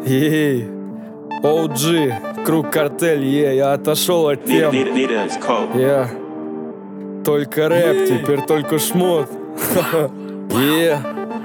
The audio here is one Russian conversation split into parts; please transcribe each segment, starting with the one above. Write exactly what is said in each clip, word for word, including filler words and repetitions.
Ей, о джи, Круг Картель, е, я отошел от тем. Я только рэп, теперь только шмот. Е.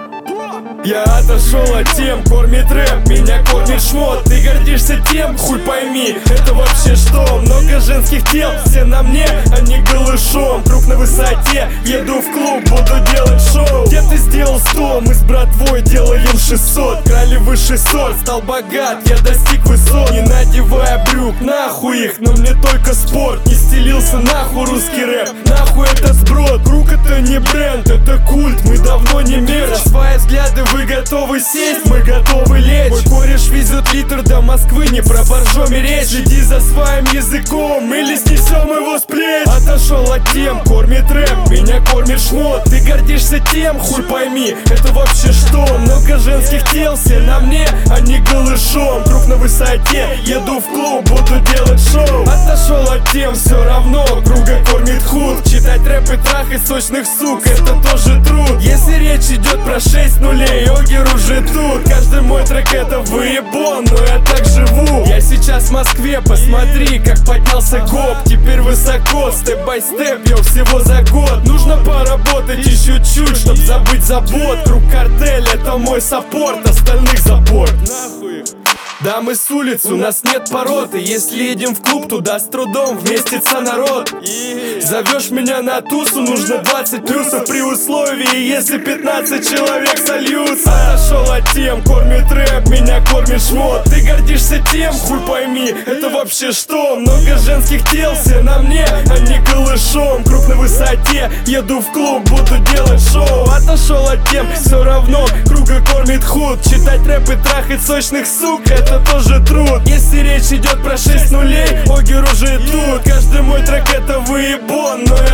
Я отошел от тем, кормит рэп, меня кормит шмот. Ты гордишься тем, хуй пойми, это вообще что? Много женских тел, все на мне, а не голышом. Друг на высоте, еду в клуб, буду делать шоу. Где ты сделал сто, мы с братвой делаем шестьсот. Крали высший сорт, стал богат, я достиг высот. Не надевая брюк, нахуй их, но мне только спорт. Не стелился нахуй русский рэп, нахуй это сброд. Круг это не бренд, это культ, мы давно не мерч. Свои взгляды вы готовы сесть, мы готовы лечь. Мой кореш везет литр до Москвы, не про боржоми речь. Следи за своим языком, или снесем его с плеч. Отошел от тем, кормит рэп, меня кормит шмот. Ты гордишься тем, хуй пойми, это вообще что? Много женских тел, все на мне, а не голышом. Друг на высоте, еду в клуб, буду делать шоу. Отошел от тем, все равно, круга кормит худ. Читать рэп и трахать сочных сук, это тоже труд. Если речь идет про шесть нулей, Огер уже тут. Каждый мой трек это выебон, но я так живу. Я сейчас в Москве, посмотри, как поднялся гоп. Теперь высоко, степ-бай-степ, я всего за год. Нужно поработать еще чуть, чтоб забыть забот. Круг Картель это мой саппорт, остальных за борт. Нахуй. Да, мы с улицы, у нас нет породы. Если едем в клуб, туда с трудом вместится народ. Зовешь меня на тусу, нужно двадцать плюсов. При условии, если пятнадцать человек сольются. Отошел от тем, кормит рэп, меня кормит шмот. Ты гордишься тем, хуй пойми, это вообще что? Много женских тел, все на мне, а не голышом. Круг на высоте, еду в клуб, буду делать шоу. Отошел от тем, все равно, круга кормит худ. Читать рэп и трахать сочных сук, это тоже труд. Если речь идет про шесть нулей, Огер уже тут. Каждый мой трек это выебон, но